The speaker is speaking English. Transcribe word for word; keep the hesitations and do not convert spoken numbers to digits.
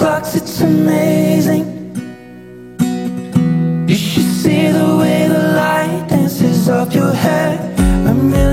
clocks, it's amazing. You should see the way the light dances up your hair. A million